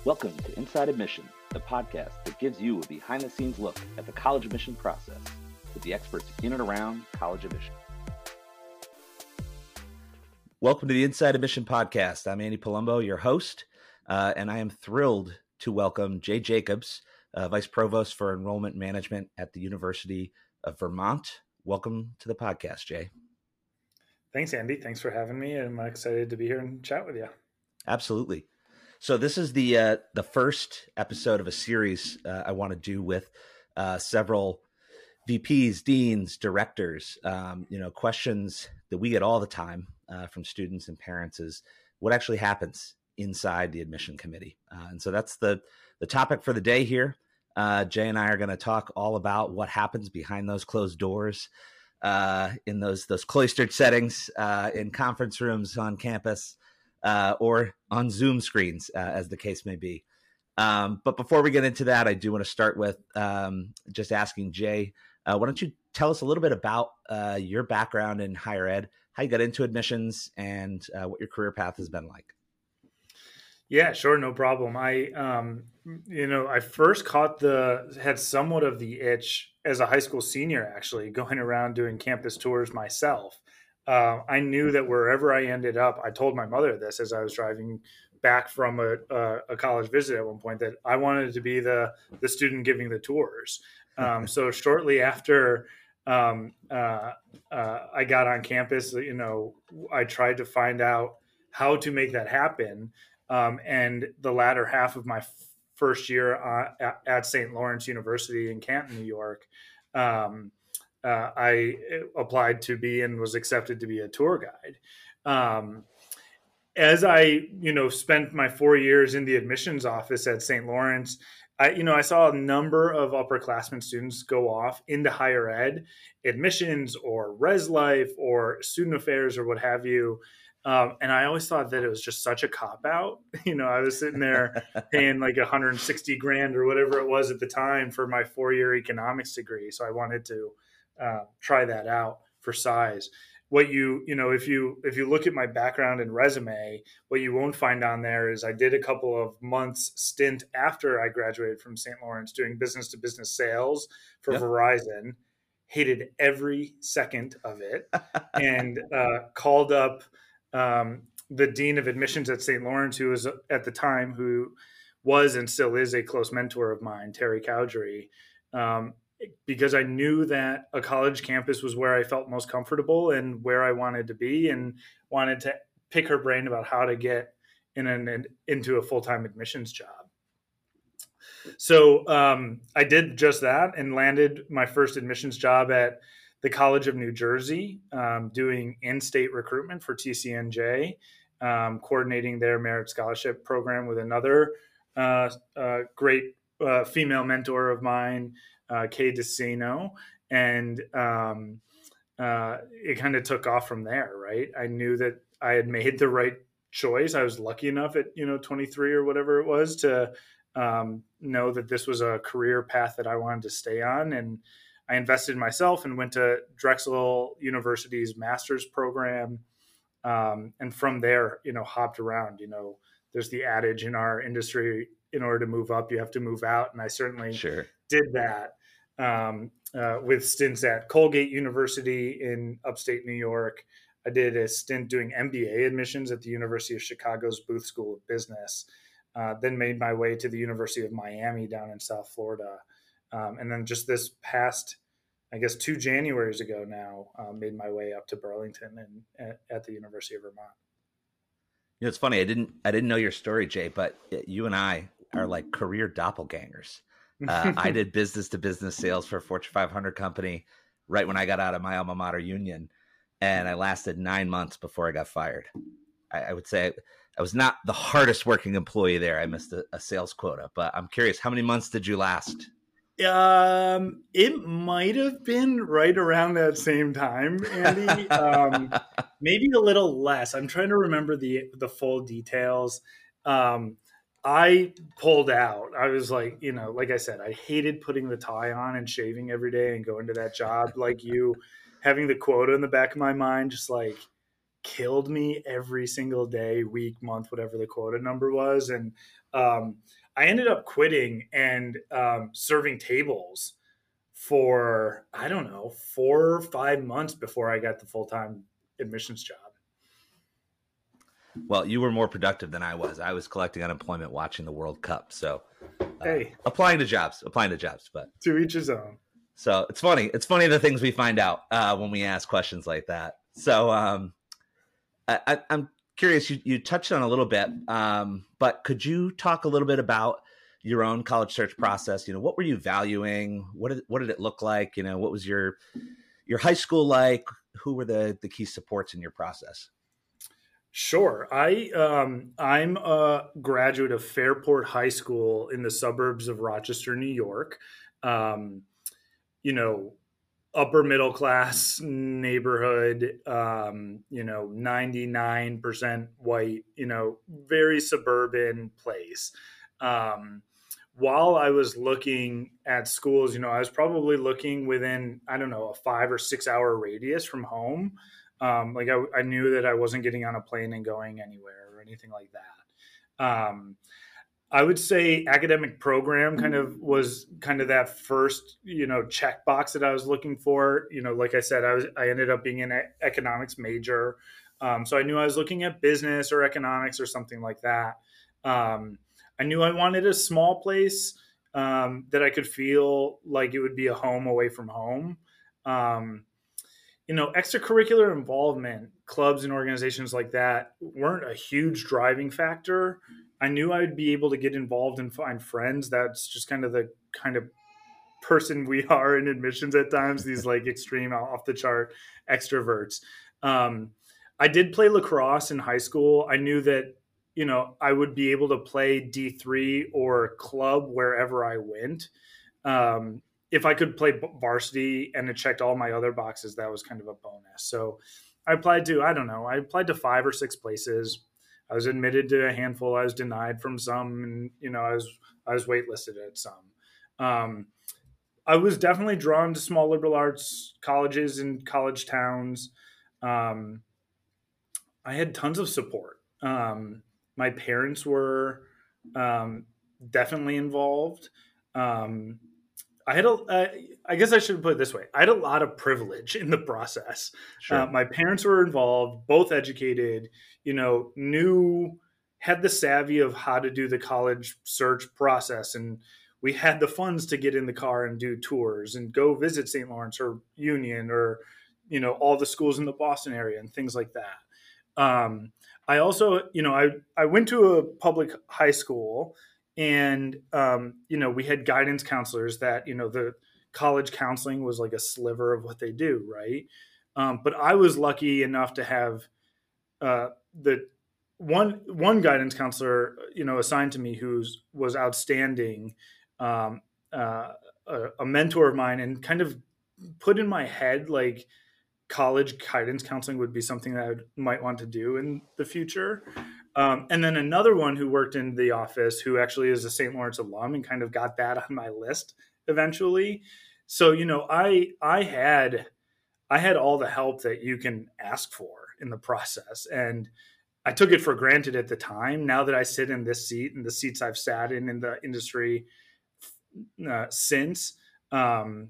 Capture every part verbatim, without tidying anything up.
Welcome to Inside Admission, the podcast that gives you a behind-the-scenes look at the college admission process with the experts in and around college admission. Welcome to the Inside Admission podcast. I'm Andy Palumbo, your host, uh, and I am thrilled to welcome Jay Jacobs, uh, Vice Provost for Enrollment Management at the University of Vermont. Welcome to the podcast, Jay. Thanks, Andy. Thanks for having me. I'm excited to be here and chat with you. Absolutely. So this is the uh, the first episode of a series uh, I want to do with uh, several V Ps, deans, directors. Um, you know, questions that we get all the time uh, from students and parents is what actually happens inside the admission committee. Uh, and so that's the, the topic for the day here. Uh, Jay and I are going to talk all about what happens behind those closed doors, uh, in those those cloistered settings, uh, in conference rooms on campus, uh, or on Zoom screens, uh, as the case may be. Um, but before we get into that, I do want to start with um, just asking Jay, uh, why don't you tell us a little bit about uh, your background in higher ed, how you got into admissions, and uh, what your career path has been like? Yeah, sure. No problem. I, um, you know, I first caught the, had somewhat of the itch as a high school senior, actually, going around doing campus tours myself. Uh, I knew that wherever I ended up, I told my mother this as I was driving back from a, a, a college visit at one point, that I wanted to be the, the student giving the tours. Um, so shortly after um, uh, uh, I got on campus, you know, I tried to find out how to make that happen. Um, and the latter half of my f- first year uh, at, at Saint Lawrence University in Canton, New York, um, uh, I applied to be and was accepted to be a tour guide. Um, as I, you know, spent my four years in the admissions office at Saint Lawrence, I, you know, I saw a number of upperclassmen students go off into higher ed, admissions or res life or student affairs or what have you. Um, and I always thought that it was just such a cop out. You know, I was sitting there paying like one hundred sixty grand or whatever it was at the time for my four-year economics degree. So I wanted to uh, try that out for size. What you, you know, if you if you look at my background and resume, what you won't find on there is I did a couple of months stint after I graduated from Saint Lawrence doing business to business sales for yep. Verizon. Hated every second of it, and uh, called up um, the dean of admissions at Saint Lawrence, who was at the time, who was and still is a close mentor of mine, Terry Cowdery. Um, because I knew that a college campus was where I felt most comfortable and where I wanted to be, and wanted to pick her brain about how to get in an, into a full-time admissions job. So um, I did just that and landed my first admissions job at the College of New Jersey, um, doing in-state recruitment for T C N J, um, coordinating their merit scholarship program with another uh, uh, great uh, female mentor of mine, Uh, Kay DeCino, and um, uh, it kind of took off from there, right? I knew that I had made the right choice. I was lucky enough at, you know, twenty-three or whatever it was to um, know that this was a career path that I wanted to stay on. And I invested in myself and went to Drexel University's master's program. Um, and from there, you know, hopped around. You know, there's the adage in our industry, in order to move up, you have to move out. And I certainly sure. did that um, uh, with stints at Colgate University in upstate New York. I did a stint doing M B A admissions at the University of Chicago's Booth School of Business, uh, then made my way to the University of Miami down in South Florida. Um, and then just this past, I guess, two Januaries ago now, uh, made my way up to Burlington and at, at the University of Vermont. You know, it's funny. I didn't, I didn't know your story, Jay, but you and I are like career doppelgangers. Uh, I did business to business sales for a Fortune five hundred company right when I got out of my alma mater union. And I lasted nine months before I got fired. I, I would say I was not the hardest working employee there. I missed a, a sales quota, but I'm curious, how many months did you last? Um, it might have been right around that same time, Andy. Um, maybe a little less. I'm trying to remember the the full details. Um, I pulled out. I was like, you know, like I said, I hated putting the tie on and shaving every day and going to that job. Like you, having the quota in the back of my mind, just like, killed me every single day, week, month, whatever the quota number was. And um, I ended up quitting and um, serving tables for, I don't know, four or five months before I got the full-time admissions job. Well, you were more productive than I was. I was collecting unemployment watching the World Cup. So uh, hey, applying to jobs, applying to jobs, but to each his own. So it's funny. It's funny the things we find out uh, when we ask questions like that. So um, I, I, I'm curious, you, you touched on a little bit, um, but could you talk a little bit about your own college search process? You know, what were you valuing? What did, what did it look like? You know, what was your, your high school like? Who were the, the key supports in your process? Sure. I, um, I'm a graduate of Fairport High School in the suburbs of Rochester, New York. Um, you know, upper middle class neighborhood, um, you know, ninety-nine percent white, you know, very suburban place. Um, while I was looking at schools, you know, I was probably looking within, I don't know, a five or six hour radius from home. Um, like I, I knew that I wasn't getting on a plane and going anywhere or anything like that. Um, I would say academic program kind of was kind of that first, you know, checkbox that I was looking for. You know, like I said, I was, I ended up being an economics major. Um, so I knew I was looking at business or economics or something like that. Um, I knew I wanted a small place um, that I could feel like it would be a home away from home. Um, you know, extracurricular involvement, clubs and organizations like that weren't a huge driving factor. I knew I'd be able to get involved and find friends. That's just kind of the kind of person we are in admissions at times, these like extreme off the chart extroverts. Um, I did play lacrosse in high school. I knew that, you know, I would be able to play D three or club wherever I went. Um, if I could play varsity and it checked all my other boxes, that was kind of a bonus. So I applied to, I don't know, I applied to five or six places. I was admitted to a handful. I was denied from some, and, you know, I was, I was waitlisted at some. Um, I was definitely drawn to small liberal arts colleges and college towns. Um, I had tons of support. Um, my parents were um, definitely involved. Um, I had a, uh, I guess I should put it this way. I had a lot of privilege in the process. Sure. Uh, my parents were involved, both educated, you know, knew, had the savvy of how to do the college search process. And we had the funds to get in the car and do tours and go visit Saint Lawrence or Union or, you know, all the schools in the Boston area and things like that. Um, I also, you know, I, I went to a public high school. And, um, you know, we had guidance counselors that, you know, the college counseling was like a sliver of what they do. Right. Um, but I was lucky enough to have uh, the one, one guidance counselor, you know, assigned to me who's was outstanding, um, uh, a, a mentor of mine, and kind of put in my head, like, college guidance counseling would be something that I might want to do in the future. Um, and then another one who worked in the office, who actually is a Saint Lawrence alum, and kind of got that on my list eventually. So, you know, I, I had, I had all the help that you can ask for in the process. And I took it for granted at the time. Now that I sit in this seat and the seats I've sat in in the industry uh, since, um,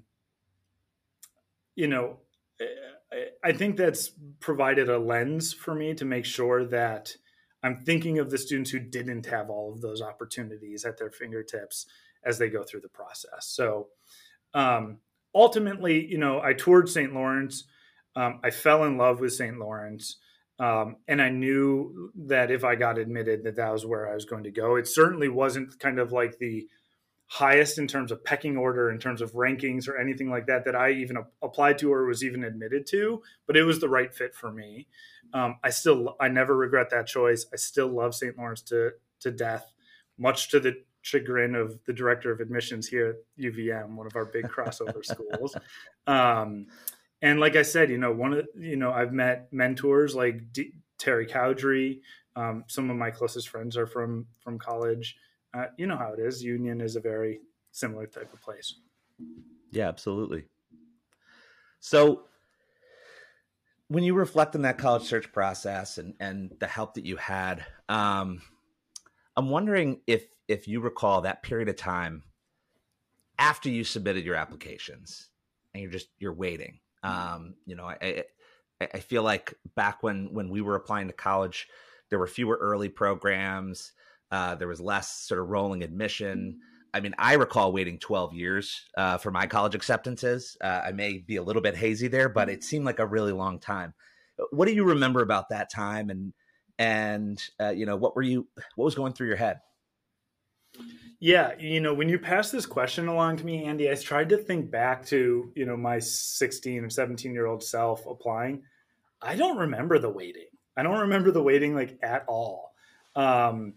you know, I think that's provided a lens for me to make sure that I'm thinking of the students who didn't have all of those opportunities at their fingertips as they go through the process. So um, ultimately, you know, I toured Saint Lawrence. Um, I fell in love with Saint Lawrence. Um, and I knew that if I got admitted, that that was where I was going to go. It certainly wasn't kind of like the highest in terms of pecking order, in terms of rankings or anything like that, that I even applied to or was even admitted to, but it was the right fit for me. Um, I still, I never regret that choice. I still love Saint Lawrence to, to death, much to the chagrin of the director of admissions here at U V M, one of our big crossover schools. Um, and like I said, you know, one of, you know, I've met mentors like D- Terry Cowdery. Um, some of my closest friends are from, from college. Uh, you know how it is. Union is a very similar type of place. Yeah, absolutely. So When you reflect on that college search process and, and the help that you had, um, I'm wondering if if you recall that period of time after you submitted your applications and you're just you're waiting. Um, you know, I, I I feel like back when when we were applying to college, there were fewer early programs. Uh, there was less sort of rolling admission. I mean, I recall waiting twelve years uh, for my college acceptances. Uh, I may be a little bit hazy there, but it seemed like a really long time. What do you remember about that time? And and uh, you know, what were you? What was going through your head? Yeah, you know, when you pass this question along to me, Andy, I tried to think back to, you know, my sixteen or seventeen year old self applying. I don't remember the waiting. I don't remember the waiting like at all. Um,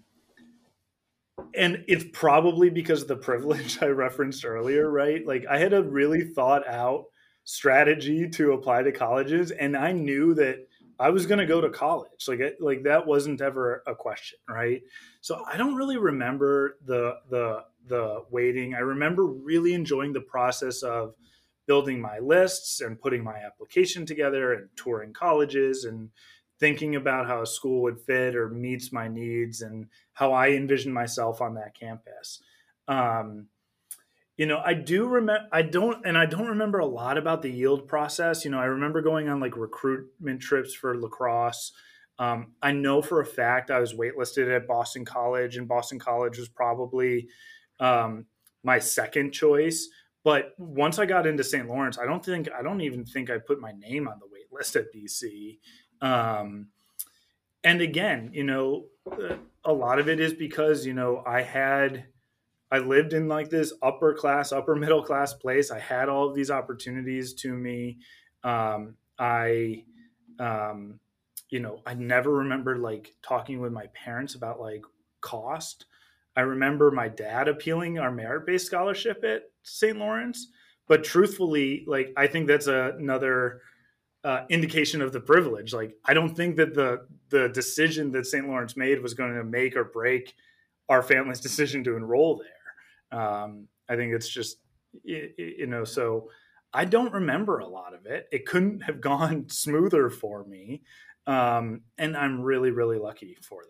and it's probably because of the privilege I referenced earlier, right? Like I had a really thought out strategy to apply to colleges, and I knew that I was going to go to college. Like, like that wasn't ever a question, right? So I don't really remember the the the waiting. I remember really enjoying the process of building my lists and putting my application together and touring colleges and thinking about how a school would fit or meets my needs and how I envision myself on that campus. Um, you know, I do remember, I don't, and I don't remember a lot about the yield process. You know, I remember going on like recruitment trips for lacrosse. Um, I know for a fact I was waitlisted at Boston College, and Boston College was probably um, my second choice. But once I got into Saint Lawrence, I don't think, I don't even think I put my name on the wait list at B C. Um, and again, you know, a lot of it is because, you know, I had, I lived in like this upper class, upper middle class place. I had all of these opportunities to me. Um, I, um, you know, I never remember like talking with my parents about like cost. I remember my dad appealing our merit-based scholarship at Saint Lawrence, but truthfully, like, I think that's a, another uh, indication of the privilege. Like, I don't think that the, the decision that Saint Lawrence made was going to make or break our family's decision to enroll there. Um, I think it's just, you know, so I don't remember a lot of it. It couldn't have gone smoother for me. Um, and I'm really, really lucky for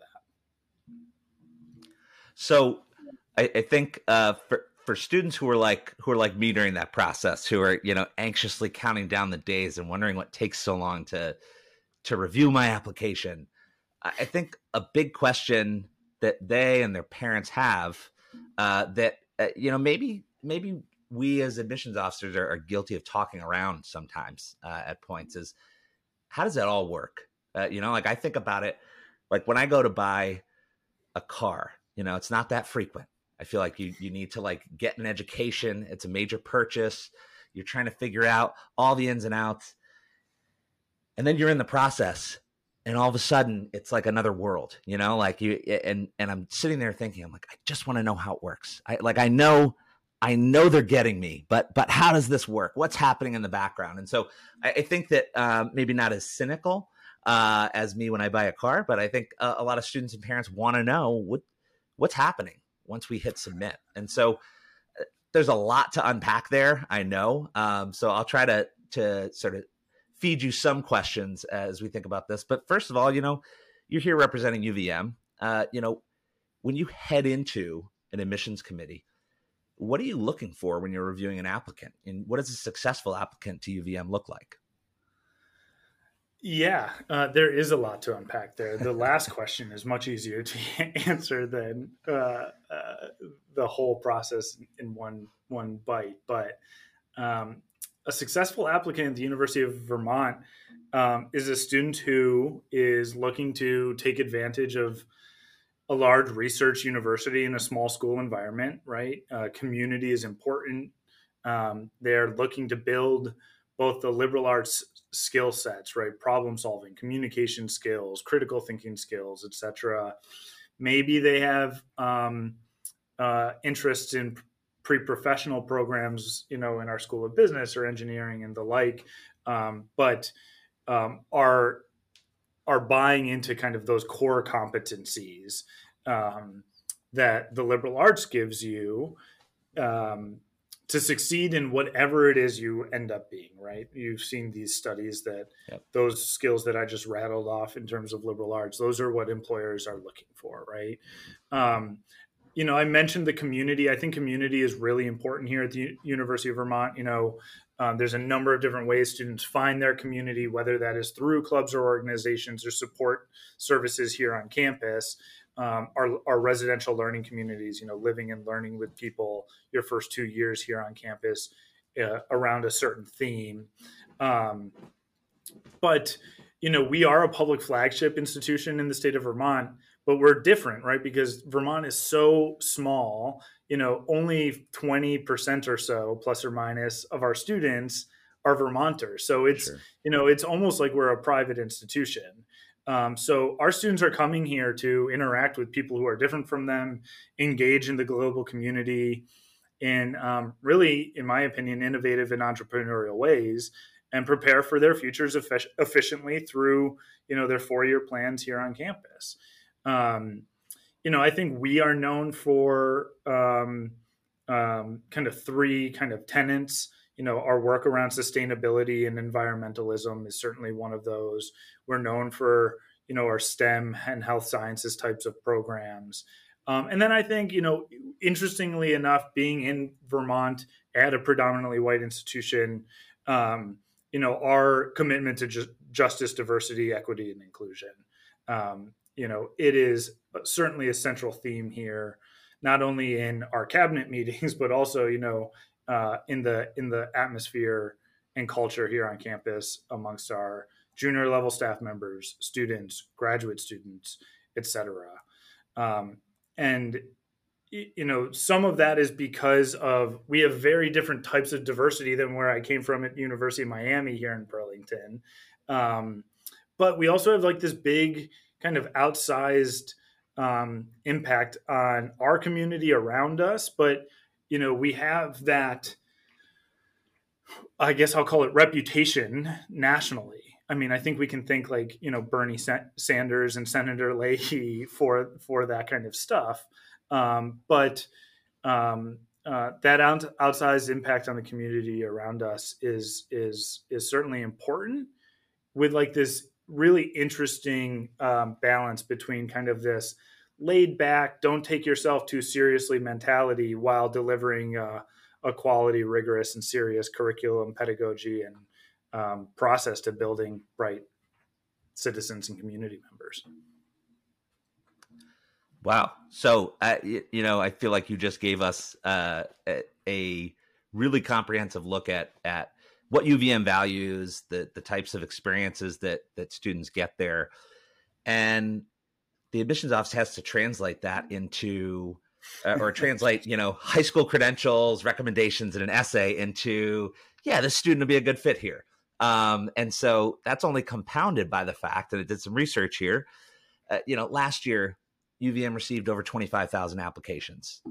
that. So I, I think uh, for, for students who are like, who are like me during that process, who are, you know, anxiously counting down the days and wondering what takes so long to, to review my application, I think a big question that they and their parents have uh, that, uh, you know, maybe, maybe we as admissions officers are, are guilty of talking around sometimes uh, at points is, how does that all work? Uh, you know, like I think about it, like when I go to buy a car, you know, it's not that frequent. I feel like you, you need to like get an education. It's a major purchase. You're trying to figure out all the ins and outs. And then you're in the process. And all of a sudden, it's like another world, you know, like you, and, and I'm sitting there thinking, I'm like, I just want to know how it works. I like, I know, I know they're getting me, but, but how does this work? What's happening in the background? And so I, I think that um, maybe not as cynical uh, as me when I buy a car, but I think a, a lot of students and parents want to know what, what's happening once we hit submit. And so uh, there's a lot to unpack there. I know. Um, so I'll try to, to sort of feed you some questions as we think about this. But first of all, you know, you're here representing U V M. Uh, you know, when you head into an admissions committee, what are you looking for when you're reviewing an applicant? And what does a successful applicant to U V M look like? Yeah, uh, there is a lot to unpack there. The last question is much easier to answer than uh, uh, the whole process in one one bite. But um, a successful applicant at the University of Vermont um, is a student who is looking to take advantage of a large research university in a small school environment, right? Uh, community is important. Um, they're looking to build both the liberal arts skill sets, right? Problem solving, communication skills, critical thinking skills, et cetera. Maybe they have um, uh, interests in pre-professional programs, you know, in our School of Business or engineering and the like, um, but um, are are buying into kind of those core competencies um, that the liberal arts gives you um, to succeed in whatever it is you end up being, right? You've seen these studies that Yep. those skills that I just rattled off in terms of liberal arts, those are what employers are looking for, right? Um, you know, I mentioned the community. I think community is really important here at the U- University of Vermont. You know, um, there's a number of different ways students find their community, whether that is through clubs or organizations or support services here on campus. Um, our, our residential learning communities, you know, living and learning with people your first two years here on campus uh, around a certain theme. Um, but, you know, we are a public flagship institution in the state of Vermont, but we're different, right? Because Vermont is so small, you know, only twenty percent or so, plus or minus, of our students are Vermonters. So it's, sure. you know, it's almost like we're a private institution. Um, so our students are coming here to interact with people who are different from them, engage in the global community in um, really, in my opinion, innovative and entrepreneurial ways, and prepare for their futures effic- efficiently through, you know, their four-year plans here on campus. Um, you know, I think we are known for um, um, kind of three kind of tenets. You know, our work around sustainability and environmentalism is certainly one of those. We're known for, you know, our STEM and health sciences types of programs. Um, and then I think, you know, interestingly enough, being in Vermont at a predominantly white institution, um, you know, our commitment to ju- justice, diversity, equity, and inclusion. Um, you know, it is certainly a central theme here, not only in our cabinet meetings, but also, you know, uh, in the in the atmosphere and culture here on campus amongst our junior level staff members, students, graduate students, et cetera. Um, and you know, some of that is because of we have very different types of diversity than where I came from at University of Miami here in Burlington. Um, but we also have like this big kind of outsized um, impact on our community around us. But, you know, we have that, I guess I'll call it reputation nationally. I mean, I think we can think like, you know, Bernie Sanders and Senator Leahy for, for that kind of stuff. Um, but um, uh, that out, outsized impact on the community around us is, is, is certainly important, with like this really interesting um, balance between kind of this laid back, don't take yourself too seriously mentality while delivering uh, a quality, rigorous, and serious curriculum, pedagogy, and um, process to building bright citizens and community members. Wow. So, uh, you, you know, I feel like you just gave us uh, a, a really comprehensive look at at what U V M values, the the types of experiences that that students get there, and the admissions office has to translate that into uh, or translate, you know, high school credentials, recommendations, and an essay into, yeah, this student will be a good fit here. Um, and so that's only compounded by the fact that I did some research here. Uh, you know, last year, U V M received over twenty-five thousand applications.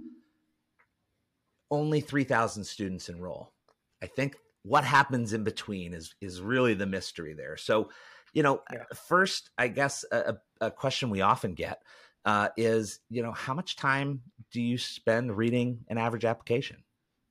Only three thousand students enroll. I think what happens in between is is really the mystery there. So, you know, yeah. First, I guess a, a question we often get uh, is, you know, how much time do you spend reading an average application?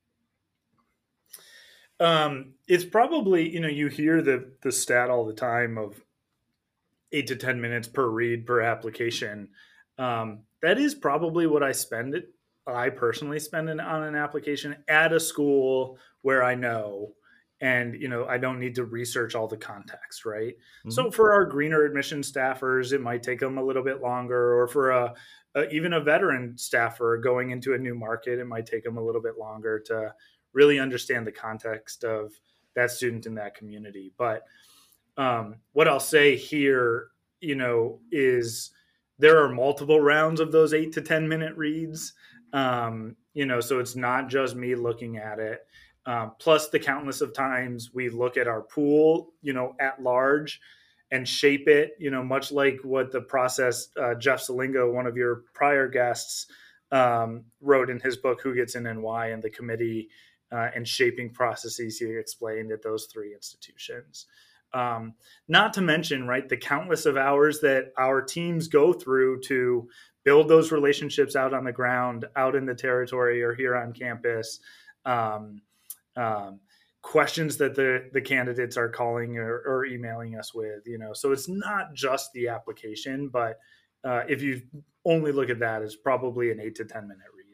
Um, it's probably, you know, you hear the the stat all the time of eight to ten minutes per read per application. Um, that is probably what I spend it. I personally spend it on an application at a school where I know, and, you know, I don't need to research all the context, right? Mm-hmm. So for our greener admission staffers, it might take them a little bit longer, or for a, a even a veteran staffer going into a new market, it might take them a little bit longer to really understand the context of that student in that community. But um, what I'll say here, you know, is there are multiple rounds of those eight to ten minute reads. Um, you know, so it's not just me looking at it. Um, plus the countless of times we look at our pool, you know, at large and shape it, you know, much like what the process uh, Jeff Salingo, one of your prior guests, um, wrote in his book, Who Gets In and Why, and the committee uh, and shaping processes he explained at those three institutions. Um, not to mention, right, the countless of hours that our teams go through to build those relationships out on the ground, out in the territory or here on campus. um, um, questions that the the candidates are calling or, or emailing us with. You know, so it's not just the application, but uh, if you only look at that, it's probably an eight to ten minute read.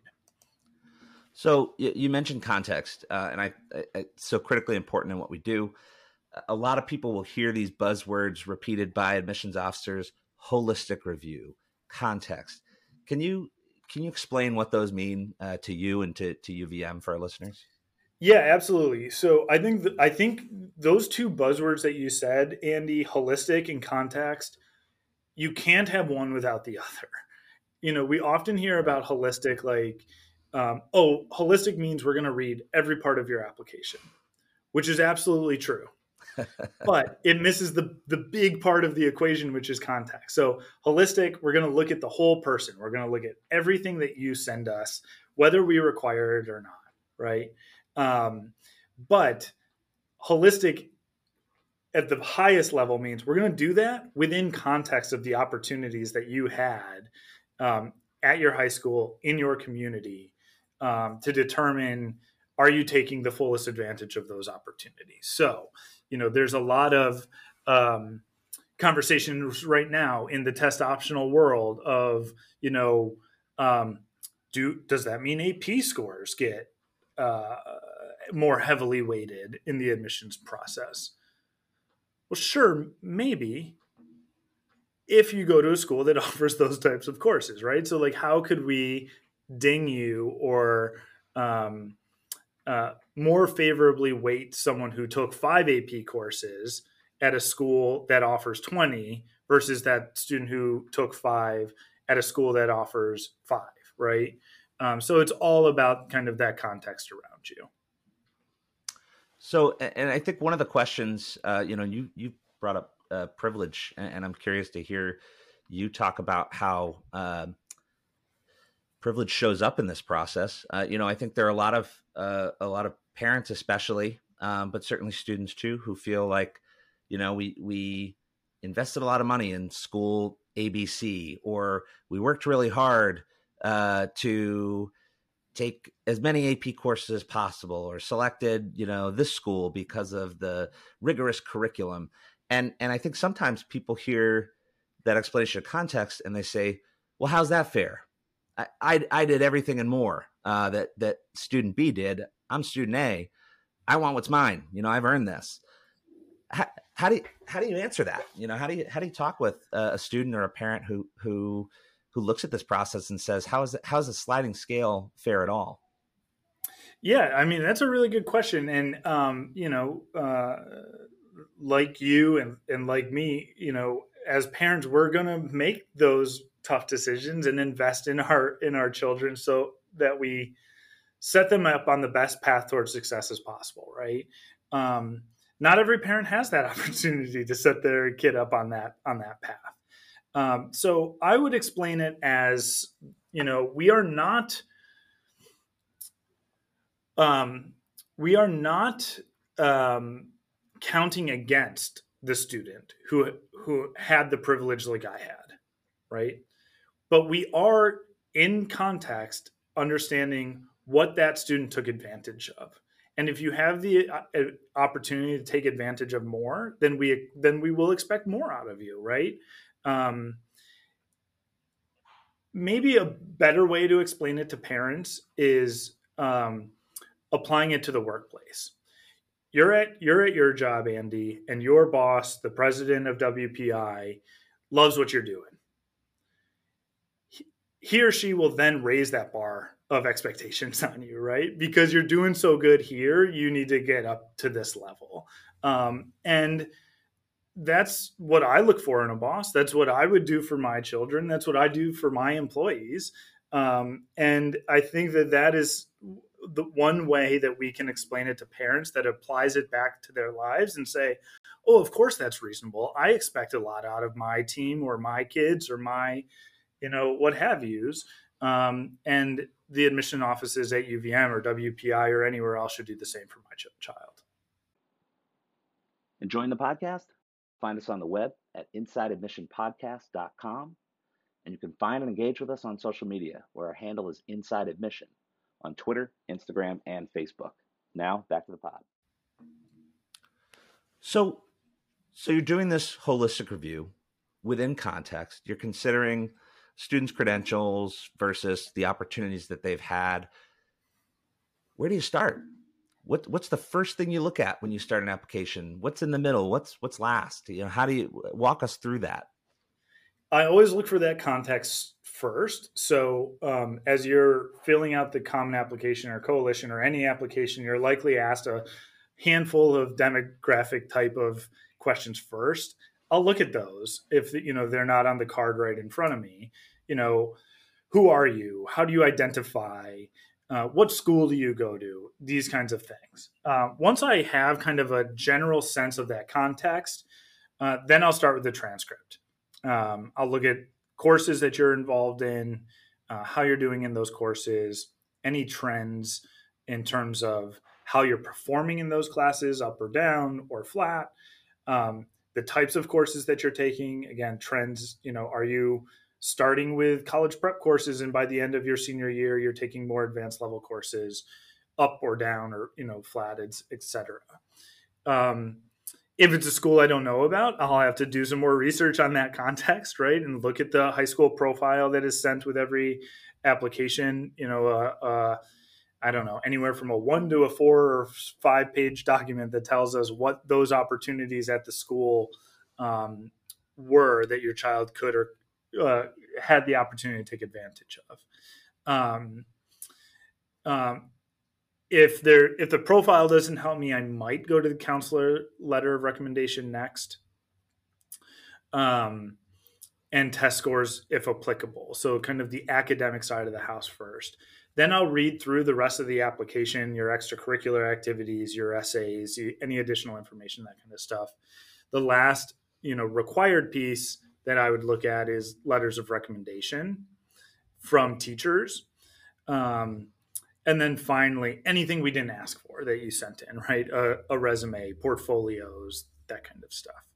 So you mentioned context, uh, and I, I, it's so critically important in what we do. A lot of people will hear these buzzwords repeated by admissions officers: holistic review, context. Can you can you explain what those mean uh, to you and to, to U V M for our listeners? Yeah, absolutely. So I think th- I think those two buzzwords that you said, Andy, holistic and context, you can't have one without the other. You know, we often hear about holistic, like, um, oh, holistic means we're going to read every part of your application, which is absolutely true. But it misses the the big part of the equation, which is context. So holistic, we're going to look at the whole person. We're going to look at everything that you send us, whether we require it or not, right? Um, but holistic at the highest level means we're going to do that within context of the opportunities that you had um, at your high school, in your community, um, to determine, are you taking the fullest advantage of those opportunities? So, you know, there's a lot of um, conversations right now in the test optional world of, you know, um, do does that mean A P scores get uh, more heavily weighted in the admissions process? Well, sure, maybe, if you go to a school that offers those types of courses, right? So, like, how could we ding you or um, uh, more favorably weight someone who took five A P courses at a school that offers twenty versus that student who took five at a school that offers five, right? Um, so it's all about kind of that context around you. So, and I think one of the questions, uh, you know, you you brought up uh, privilege, and, and I'm curious to hear you talk about how uh, privilege shows up in this process. Uh, you know, I think there are a lot of uh, a lot of parents, especially, um, but certainly students too, who feel like, you know, we we invested a lot of money in school A B C, or we worked really hard uh, to take as many A P courses as possible, or selected, you know, this school because of the rigorous curriculum. And and I think sometimes people hear that explanation of context and they say, well, how's that fair? I I, I did everything and more uh, that that student B did. I'm student A. I want what's mine. You know, I've earned this. How, how do you, how do you answer that? You know, how do you how do you talk with a student or a parent who who who looks at this process and says, how is it, how is a sliding scale fair at all? Yeah, I mean, that's a really good question. And, um, you know, uh, like you and, and like me, you know, as parents, we're going to make those tough decisions and invest in our, in our children so that we set them up on the best path towards success as possible. Right. Um, not every parent has that opportunity to set their kid up on that, on that path. Um, so I would explain it as, you know, we are not, um, we are not um, counting against the student who who had the privilege like I had, right? But we are in context understanding what that student took advantage of. And if you have the uh, opportunity to take advantage of more, then we then we will expect more out of you, right? Um, maybe a better way to explain it to parents is um, applying it to the workplace. You're at you're at your job, Andy, and your boss, the president of W P I, loves what you're doing. He or she will then raise that bar of expectations on you, right? Because you're doing so good here, you need to get up to this level. Um, and that's what I look for in a boss. That's what I would do for my children. That's what I do for my employees. Um, and I think that that is the one way that we can explain it to parents that applies it back to their lives and say, oh, of course that's reasonable. I expect a lot out of my team or my kids or my, you know, what have yous. Um, and the admission offices at U V M or W P I or anywhere else should do the same for my ch- child. Enjoying the podcast? Find us on the web at inside admission podcast dot com. And you can find and engage with us on social media, where our handle is Inside Admission, on Twitter, Instagram, and Facebook. Now, back to the pod. So, so you're doing this holistic review within context. You're considering students' credentials versus the opportunities that they've had. Where do you start? What what's the first thing you look at when you start an application? What's in the middle? What's what's last? You know, how do you walk us through that? I always look for that context first. So um, as you're filling out the common application or coalition or any application, you're likely asked a handful of demographic type of questions first. I'll look at those if you know they're not on the card right in front of me. You know, who are you? How do you identify? Uh, what school do you go to? These kinds of things. Uh, once I have kind of a general sense of that context, uh, then I'll start with the transcript. Um, I'll look at courses that you're involved in, uh, how you're doing in those courses, any trends in terms of how you're performing in those classes, up or down or flat, um, the types of courses that you're taking. Again, trends, you know, are you starting with college prep courses and by the end of your senior year, you're taking more advanced level courses, up or down or, you know, flat, et cetera. Um, if it's a school I don't know about, I'll have to do some more research on that context, right? And look at the high school profile that is sent with every application, you know, uh, uh, I don't know, anywhere from a one to a four or five page document that tells us what those opportunities at the school um, were that your child could or uh, had the opportunity to take advantage of. Um, um, if there, if the profile doesn't help me, I might go to the counselor letter of recommendation next. Um, and test scores if applicable. So kind of the academic side of the house first. Then I'll read through the rest of the application, your extracurricular activities, your essays, any additional information, that kind of stuff. The last, you know, required piece that I would look at is letters of recommendation from teachers. Um, and then finally, anything we didn't ask for that you sent in, right? A, a resume, portfolios, that kind of stuff.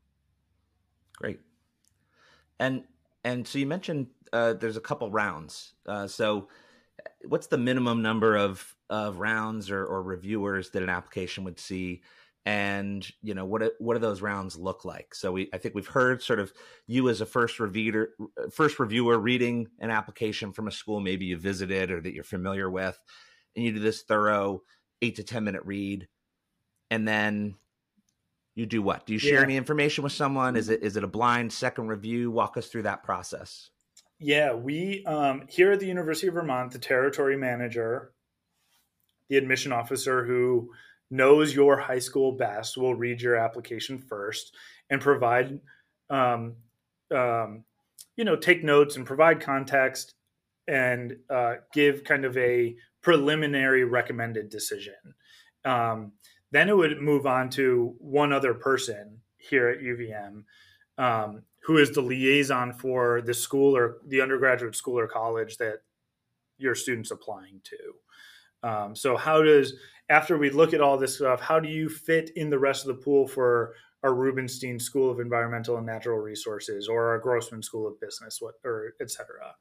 Great. And and so you mentioned uh, there's a couple rounds. Uh, so what's the minimum number of of rounds or, or reviewers that an application would see? And, you know, what what do those rounds look like? So we I think we've heard sort of you as a first reviewer, first reviewer reading an application from a school maybe you visited or that you're familiar with, and you do this thorough eight to ten minute read, and then you do what? Do you share yeah. any information with someone? Is it is it a blind second review? Walk us through that process. Yeah, we um, here at the University of Vermont, the territory manager, the admission officer who knows your high school best will read your application first and provide, um, um, you know, take notes and provide context and uh, give kind of a preliminary recommended decision. Um, then it would move on to one other person here at U V M um, who is the liaison for the school or the undergraduate school or college that your student's applying to. Um, so how does, after we look at all this stuff, how do you fit in the rest of the pool for our Rubenstein School of Environmental and Natural Resources or our Grossman School of Business, what, or et cetera?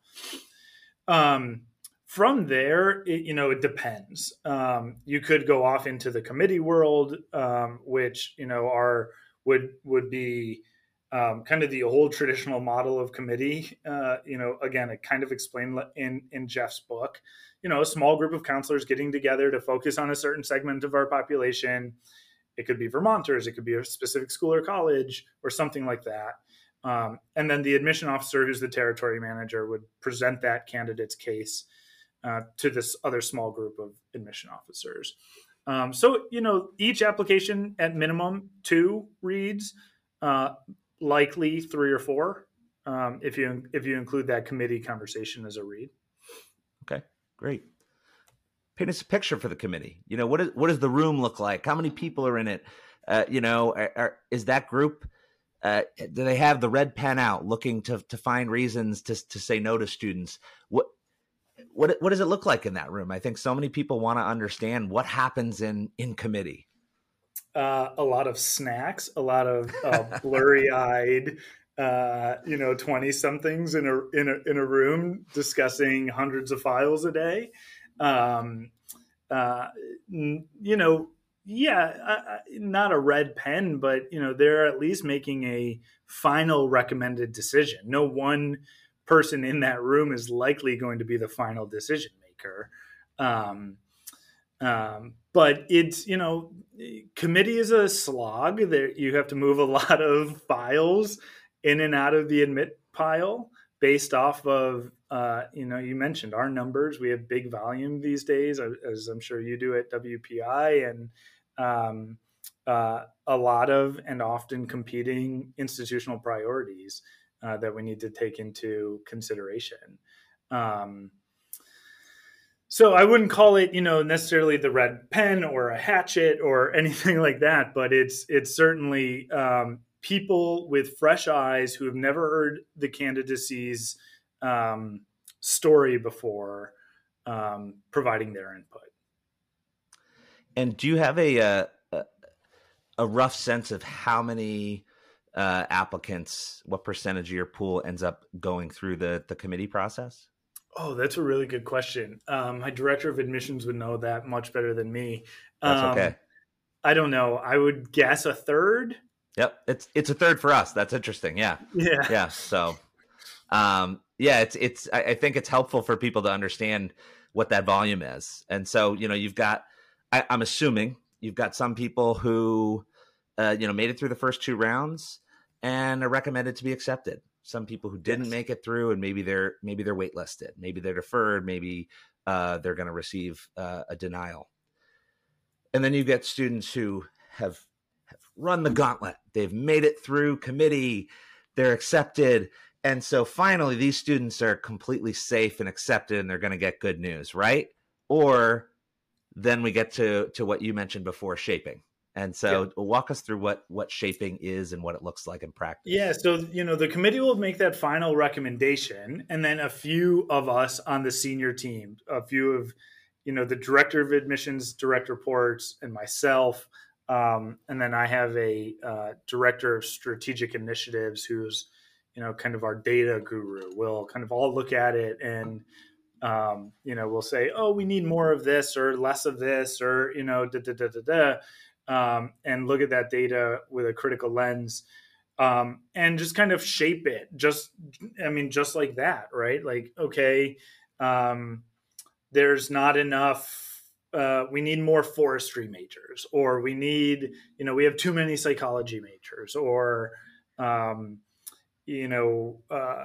Um, from there, it, you know, it depends. Um, you could go off into the committee world, um, which, you know, are, would, would be um, kind of the old traditional model of committee. Uh, you know, again, it kind of explained in, in Jeff's book. You know, a small group of counselors getting together to focus on a certain segment of our population. It could be Vermonters, it could be a specific school or college or something like that. Um, and then the admission officer, who's the territory manager, would present that candidate's case uh, to this other small group of admission officers. Um, so, you know, each application at minimum two reads, uh, likely three or four, um, if you if you include that committee conversation as a read. Okay. Great. Paint us a picture for the committee. You know, what is what does the room look like? How many people are in it? Uh, you know, are, are, is that group? Uh, do they have the red pen out, looking to to find reasons to to say no to students? What what what does it look like in that room? I think so many people want to understand what happens in in committee. Uh, a lot of snacks, a lot of uh, blurry-eyed. Uh, you know, twenty somethings in a, in a, in a room discussing hundreds of files a day. Um, uh, you know, yeah, uh, not a red pen, but, you know, they're at least making a final recommended decision. No one person in that room is likely going to be the final decision maker. Um, um, but it's, you know, committee is a slog. There, you have to move a lot of files in and out of the admit pile based off of, uh, you know, you mentioned our numbers. We have big volume these days, as I'm sure you do at W P I, and um, uh, a lot of and often competing institutional priorities uh, that we need to take into consideration. Um, So I wouldn't call it, you know, necessarily the red pen or a hatchet or anything like that, but it's it's certainly um, people with fresh eyes who have never heard the candidacy's um, story before, um, providing their input. And do you have a a, a rough sense of how many uh, applicants, what percentage of your pool ends up going through the the committee process? Oh, that's a really good question. Um, my director of admissions would know that much better than me. That's um, okay. I don't know. I would guess a third. Yep, it's it's a third for us. That's interesting. Yeah, Yeah, yeah. So, um, yeah, it's it's. I, I think it's helpful for people to understand what that volume is. And so, you know, you've got. I, I'm assuming you've got some people who, uh, you know, made it through the first two rounds and are recommended to be accepted. Some people who didn't yes. make it through, and maybe they're maybe they're waitlisted, maybe they're deferred, maybe uh, they're going to receive uh, a denial. And then you get students who have, have run the gauntlet. They've made it through committee, they're accepted, and so finally these students are completely safe and accepted, and they're going to get good news, right? Or then we get to to what you mentioned before, shaping. And so yeah. walk us through what, what shaping is and what it looks like in practice. Yeah. So, you know, the committee will make that final recommendation. And then a few of us on the senior team, a few of, you know, the director of admissions, direct reports, and myself. Um, and then I have a uh, director of strategic initiatives who's, you know, kind of our data guru. We'll kind of all look at it and, um, you know, we'll say, oh, we need more of this or less of this, or, you know, da, da, da, da, da. Um, and look at that data with a critical lens, um, and just kind of shape it. Just, I mean, just like that, right? Like, okay, um, there's not enough. Uh, we need more forestry majors, or we need, you know, we have too many psychology majors, or, um, you know, uh,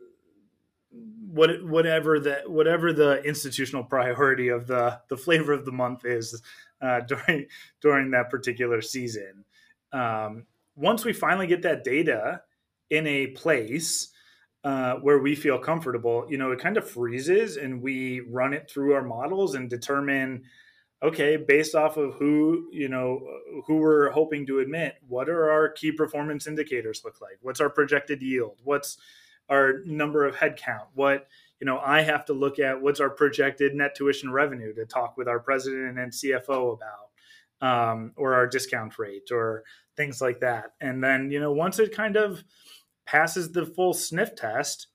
what whatever the whatever the institutional priority of the the flavor of the month is uh, during during that particular season. Um, once we finally get that data in a place uh, where we feel comfortable, you know, it kind of freezes and we run it through our models and determine, okay, based off of who, you know, who we're hoping to admit, what are our key performance indicators look like? What's our projected yield? What's our number of headcount? What, you know, I have to look at what's our projected net tuition revenue to talk with our president and C F O about, um, or our discount rate or things like that. And then, you know, once it kind of passes the full sniff test,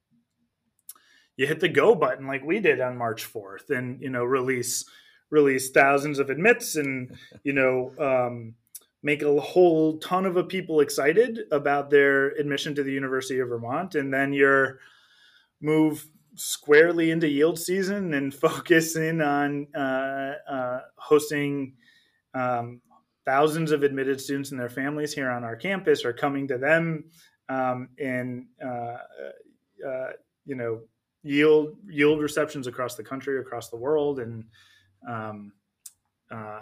you hit the go button like we did on March fourth and, you know, release, release thousands of admits and, you know, um, make a whole ton of people excited about their admission to the University of Vermont. And then you're move squarely into yield season and focus in on uh, uh, hosting um, thousands of admitted students and their families here on our campus, or coming to them um, in, uh, uh, you know, yield yield receptions across the country, across the world. And um, uh,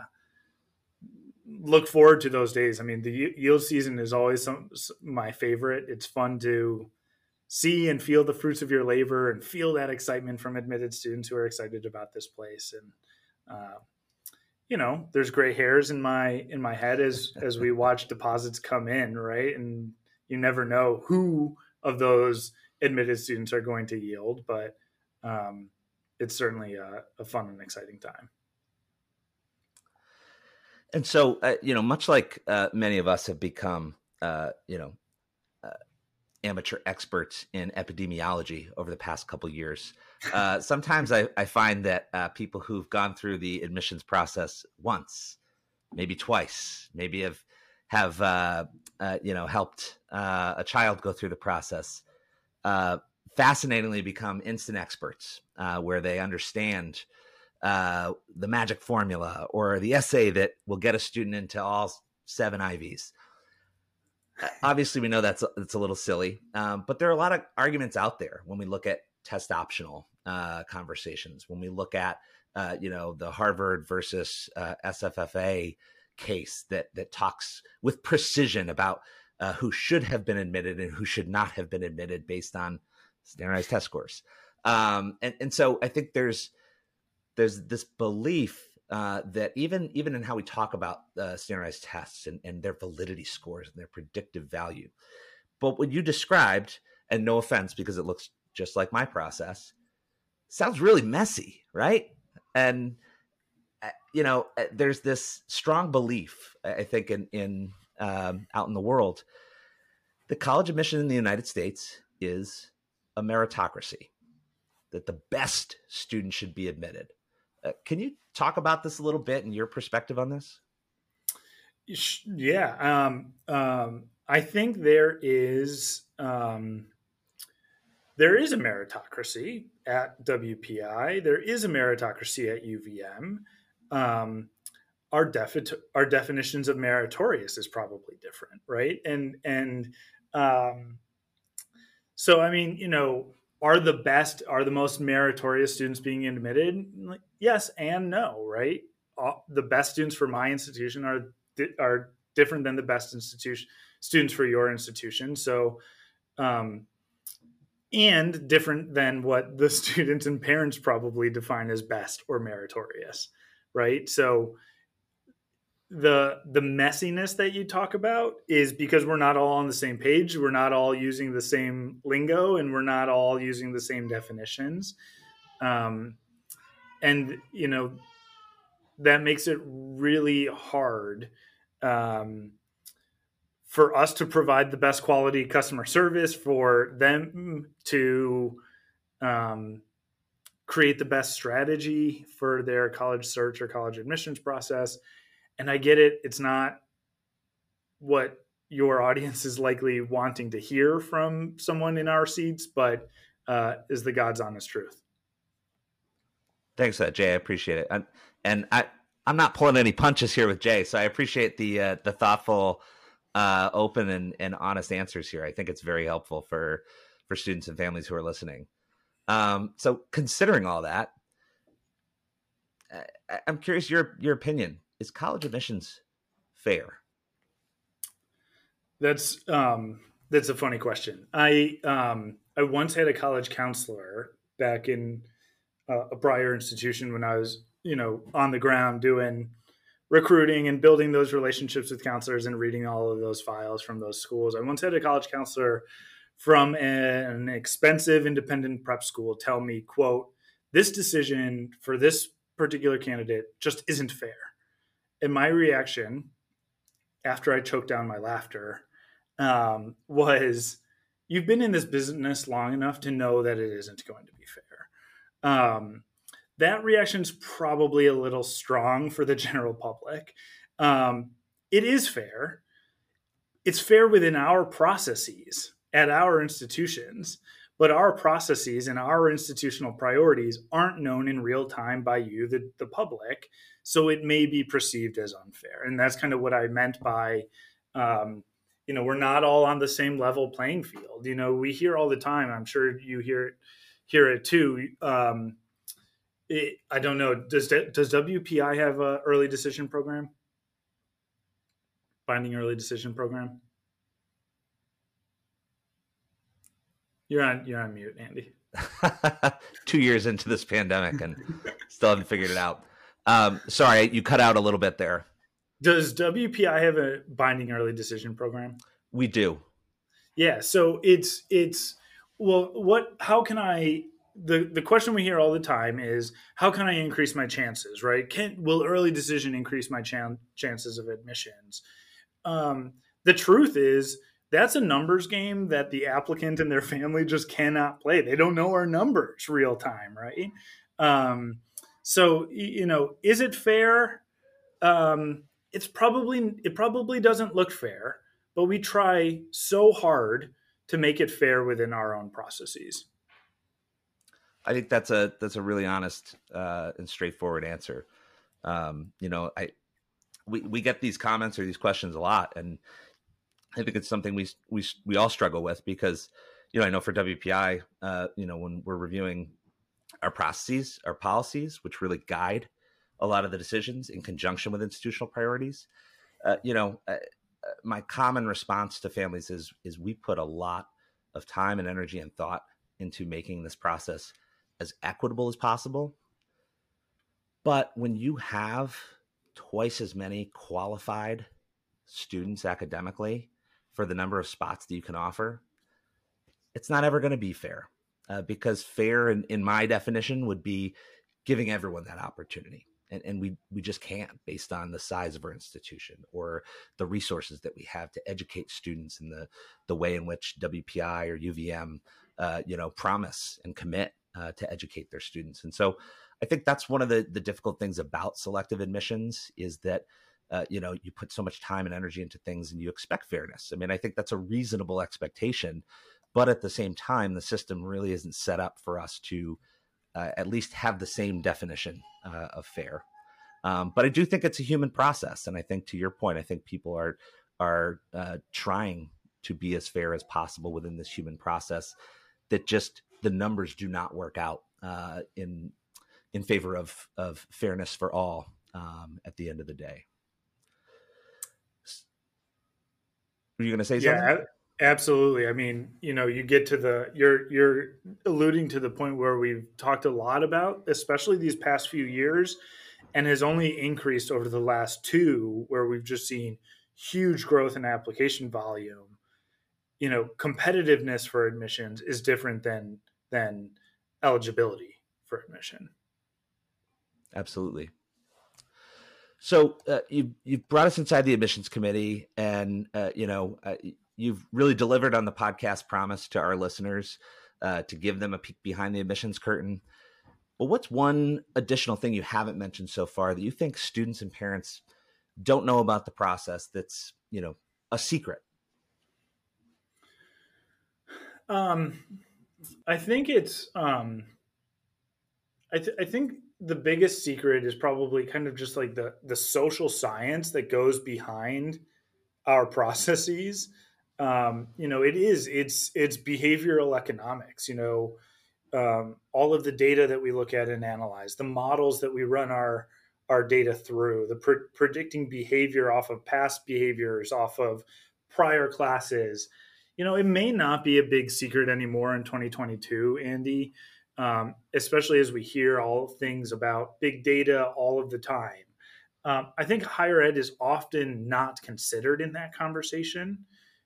look forward to those days. I mean, the yield season is always some, my favorite. It's fun to see and feel the fruits of your labor and feel that excitement from admitted students who are excited about this place. And, uh, you know, there's gray hairs in my, in my head as, as we watch deposits come in. Right. And you never know who of those admitted students are going to yield, but um, it's certainly a, a fun and exciting time. And so, uh, you know, much like uh, many of us have become, uh, you know, uh, amateur experts in epidemiology over the past couple of years, Uh, sometimes I, I find that uh, people who've gone through the admissions process once, maybe twice, maybe have have uh, uh, you know helped uh, a child go through the process, uh, fascinatingly become instant experts, uh, where they understand uh, the magic formula or the essay that will get a student into all seven I Vs. Obviously, we know that's it's a little silly, um, but there are a lot of arguments out there when we look at test optional uh, conversations. When we look at uh, you know the Harvard versus uh, S F F A case that that talks with precision about uh, who should have been admitted and who should not have been admitted based on standardized test scores. Um, and and so I think there's there's this belief Uh, that even even in how we talk about uh, standardized tests and, and their validity scores and their predictive value. But what you described, and no offense, because it looks just like my process, sounds really messy, right? And, uh, you know, uh, there's this strong belief, I think, in, in um, out in the world, that college admission in the United States is a meritocracy, that the best students should be admitted. Uh, can you talk about this a little bit and your perspective on this? Yeah. Um, um, I think there is, um, there is a meritocracy at W P I. There is a meritocracy at U V M. Um, our, defi- our definitions of meritorious is probably different. Right. And, and, um, so, I mean, you know, are the best, are the most meritorious students being admitted? Like, yes and no, right? All, the best students for my institution are are different than the best institution students for your institution. So, um, and different than what the students and parents probably define as best or meritorious, right? So, the the messiness that you talk about is because we're not all on the same page. We're not all using the same lingo, and we're not all using the same definitions. Um, and, you know, that makes it really hard um, for us to provide the best quality customer service, for them to um, create the best strategy for their college search or college admissions process. And I get it. It's not what your audience is likely wanting to hear from someone in our seats, but uh, is the God's honest truth. Thanks for that, Jay. I appreciate it. I'm, and I, I'm not pulling any punches here with Jay, so I appreciate the uh, the thoughtful, uh, open and, and honest answers here. I think it's very helpful for for students and families who are listening. Um, so, considering all that, I, I'm curious your your opinion. Is college admissions fair? That's um, that's a funny question. I um, I once had a college counselor back in uh, a prior institution when I was, you know, on the ground doing recruiting and building those relationships with counselors and reading all of those files from those schools. I once had a college counselor from an expensive independent prep school tell me, quote, "This decision for this particular candidate just isn't fair." And my reaction, after I choked down my laughter, um, was, you've been in this business long enough to know that it isn't going to be fair. Um, that reaction's probably a little strong for the general public. Um, it is fair. It's fair within our processes at our institutions, but our processes and our institutional priorities aren't known in real time by you, the, the public. So it may be perceived as unfair. And that's kind of what I meant by, um, you know, we're not all on the same level playing field. You know, we hear all the time, I'm sure you hear it, hear it too. Um, it, I don't know. Does, does W P I have an early decision program? Binding early decision program? You're on, you're on mute, Andy. Two years into this pandemic and still haven't figured it out. Um, sorry, you cut out a little bit there. Does W P I have a binding early decision program? We do. Yeah. So it's, it's, well, what, how can I, the, the question we hear all the time is, how can I increase my chances, right? Can, will early decision increase my chan- chances of admissions? Um, the truth is that's a numbers game that the applicant and their family just cannot play. They don't know our numbers real time, right? Um, so, you know, is it fair? Um, it's probably, it probably doesn't look fair, but we try so hard to make it fair within our own processes. I think that's a that's a really honest uh, and straightforward answer. Um, you know, I we we get these comments or these questions a lot, and I think it's something we we we all struggle with because, you know, I know for W P I, uh, you know, when we're reviewing our processes, our policies, which really guide a lot of the decisions in conjunction with institutional priorities, uh, you know, uh, my common response to families is is we put a lot of time and energy and thought into making this process as equitable as possible. But when you have twice as many qualified students academically for the number of spots that you can offer, it's not ever going to be fair, uh, because fair in, in my definition would be giving everyone that opportunity. And, and we we just can't, based on the size of our institution or the resources that we have to educate students in the, the way in which W P I or U V M, uh, you know, promise and commit uh, to educate their students. And so I think that's one of the, the difficult things about selective admissions is that, uh, you know, you put so much time and energy into things and you expect fairness. I mean, I think that's a reasonable expectation, but at the same time, the system really isn't set up for us to uh, at least have the same definition uh, of fair. Um, but I do think it's a human process. And I think, to your point, I think people are, are uh, trying to be as fair as possible within this human process, that just the numbers do not work out uh, in in favor of of fairness for all um, at the end of the day. Were you going to say something? Yeah, absolutely. I mean, you know, you get to the, you're, you're alluding to the point where we've talked a lot about, especially these past few years, and has only increased over the last two, where we've just seen huge growth in application volume. You know, competitiveness for admissions is different than, than eligibility for admission. Absolutely. So uh, you you've brought us inside the admissions committee, and uh, you know uh, you've really delivered on the podcast promise to our listeners uh, to give them a peek behind the admissions curtain. But what's one additional thing you haven't mentioned so far that you think students and parents don't know about the process that's, you know, a secret? Um, I think it's um, I, th- I think the biggest secret is probably kind of just like the the social science that goes behind our processes. Um, you know, it is it's it's behavioral economics. You know, um, all of the data that we look at and analyze, the models that we run our our data through, the pre- predicting behavior off of past behaviors, off of prior classes. You know, it may not be a big secret anymore in twenty twenty-two, Andy. Um, especially as we hear all things about big data all of the time. Um, I think higher ed is often not considered in that conversation.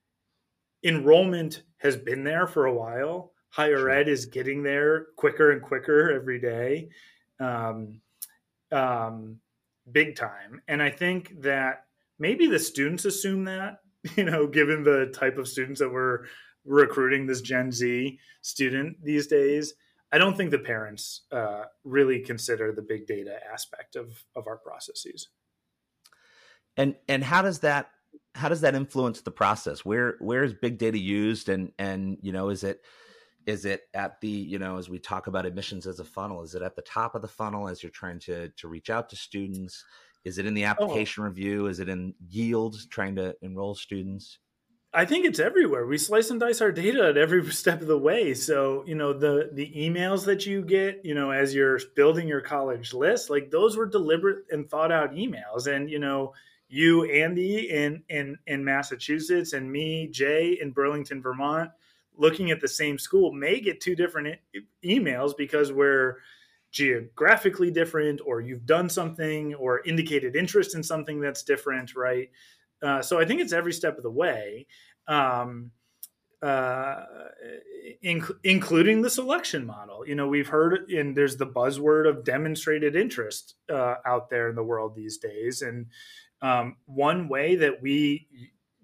Enrollment has been there for a while. Higher sure. ed is getting there quicker and quicker every day, um, um, big time. And I think that maybe the students assume that, you know, given the type of students that we're recruiting, this Gen Z student these days. I don't think the parents uh, really consider the big data aspect of, of our processes. And and how does that how does that influence the process? Where where is big data used, and and you know is it is it at the, you know, as we talk about admissions as a funnel, is it at the top of the funnel as you're trying to to reach out to students? Is it in the application oh. review? Is it in yield, trying to enroll students? I think it's everywhere. We slice and dice our data at every step of the way. So, you know, the the emails that you get, you know, as you're building your college list, like those were deliberate and thought out emails. And, you know, you, Andy, in in in Massachusetts, and me, Jay, in Burlington, Vermont, looking at the same school may get two different e- emails because we're geographically different, or you've done something or indicated interest in something that's different, right? Uh, so I think it's every step of the way, um, uh, inc- including the selection model. You know, we've heard, and there's the buzzword of demonstrated interest uh, out there in the world these days. And um, one way that we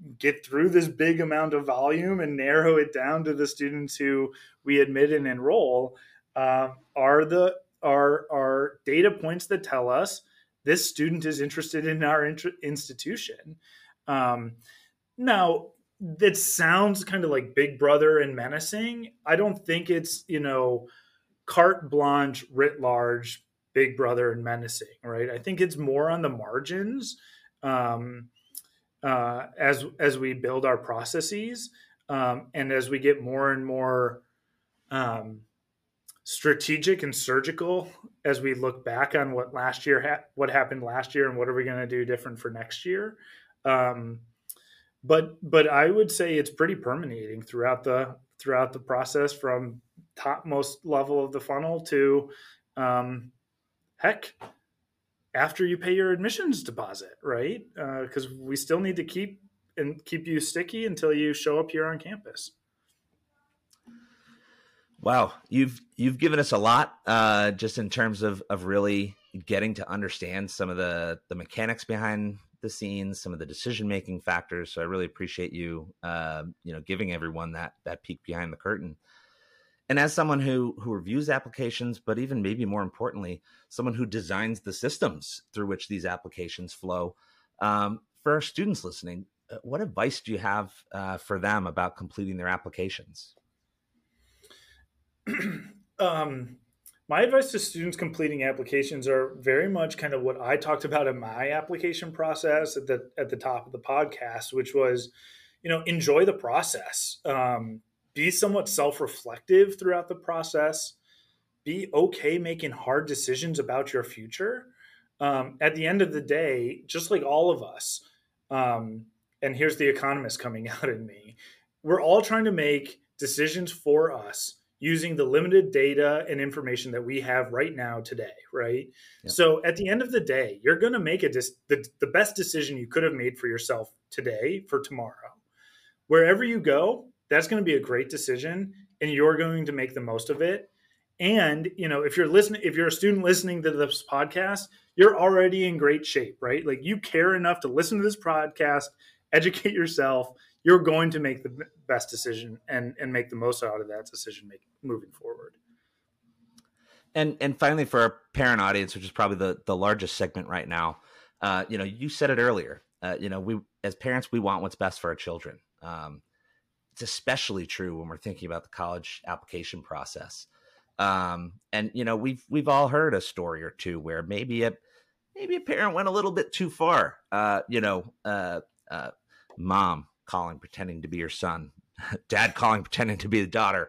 get through this big amount of volume and narrow it down to the students who we admit and enroll, uh, are the are are data points that tell us this student is interested in our int- institution. Um, now, that sounds kind of like Big Brother and menacing. I don't think it's, you know, carte blanche, writ large, Big Brother and menacing, right? I think it's more on the margins um, uh, as as we build our processes um, and as we get more and more um, strategic and surgical as we look back on what last year ha- what happened last year and what are we going to do different for next year. Um, but but I would say it's pretty permeating throughout the throughout the process, from topmost level of the funnel to um, heck, after you pay your admissions deposit, right? Because uh, we still need to keep and keep you sticky until you show up here on campus. Wow, you've you've given us a lot, uh, just in terms of of really getting to understand some of the the mechanics behind the scenes, some of the decision making factors. So I really appreciate you, uh, you know, giving everyone that that peek behind the curtain. And as someone who who reviews applications, but even maybe more importantly, someone who designs the systems through which these applications flow, um, for our students listening, what advice do you have uh, for them about completing their applications? um, my advice to students completing applications are very much kind of what I talked about in my application process at the at the top of the podcast, which was, you know, enjoy the process. Um, be somewhat self-reflective throughout the process. Be okay making hard decisions about your future. Um, at the end of the day, just like all of us, um, and here's the economist coming out in me, we're all trying to make decisions for us using the limited data and information that we have right now today, right? Yep. So at the end of the day, you're going to make a dis- the, the best decision you could have made for yourself today for tomorrow. Wherever you go, that's going to be a great decision, and you're going to make the most of it. And, you know, if you're listening, if you're a student listening to this podcast, you're already in great shape, right? Like, you care enough to listen to this podcast, educate yourself. You're going to make the best decision and, and make the most out of that decision making moving forward. And and finally, for our parent audience, which is probably the, the largest segment right now, uh, you know, you said it earlier, uh, you know, we, as parents, we want what's best for our children. Um, it's especially true when we're thinking about the college application process. Um, and, you know, we've, we've all heard a story or two where maybe a, maybe a parent went a little bit too far, uh, you know, uh, uh, mom calling, pretending to be your son, dad calling, pretending to be the daughter.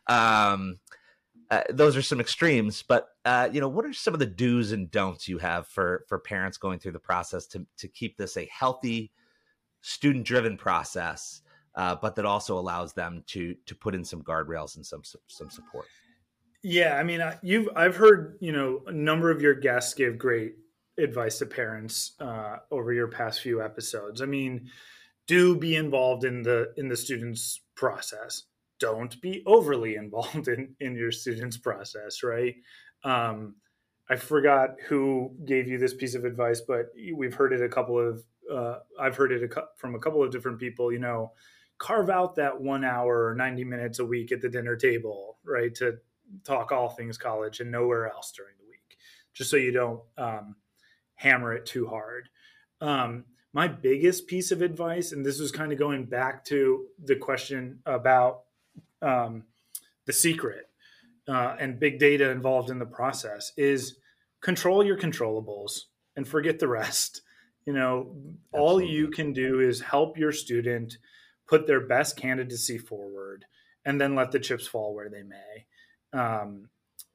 Um, uh, those are some extremes, but, uh, you know, what are some of the do's and don'ts you have for, for parents going through the process to, to keep this a healthy, student driven process, uh, but that also allows them to, to put in some guardrails and some, some support? Yeah. I mean, you've, I've heard, you know, a number of your guests give great advice to parents, uh, over your past few episodes. I mean, do be involved in the, in the student's process. Don't be overly involved in, in your student's process. Right. Um, I forgot who gave you this piece of advice, but we've heard it a couple of, uh, I've heard it a, from a couple of different people, you know, carve out that one hour or ninety minutes a week at the dinner table, right, to talk all things college and nowhere else during the week, just so you don't um, hammer it too hard. Um, my biggest piece of advice, and this was kind of going back to the question about um, the secret uh, and big data involved in the process, is control your controllables and forget the rest. You know, Absolutely. All you can do is help your student put their best candidacy forward and then let the chips fall where they may. Um,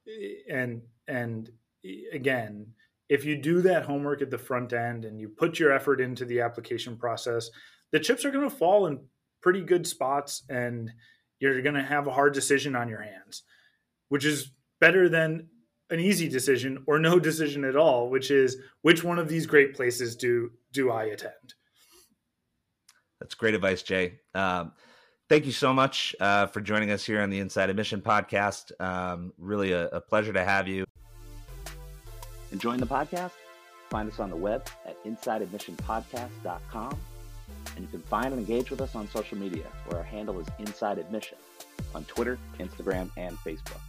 and, and again, if you do that homework at the front end and you put your effort into the application process, the chips are going to fall in pretty good spots and you're going to have a hard decision on your hands, which is better than an easy decision or no decision at all, which is which one of these great places do, do I attend? That's great advice, Jay. Um, thank you so much uh, for joining us here on the Inside Admission podcast. Um, really a, a pleasure to have you. Enjoying the podcast? Find us on the web at inside admission podcast dot com And you can find and engage with us on social media, where our handle is Inside Admission, on Twitter, Instagram, and Facebook.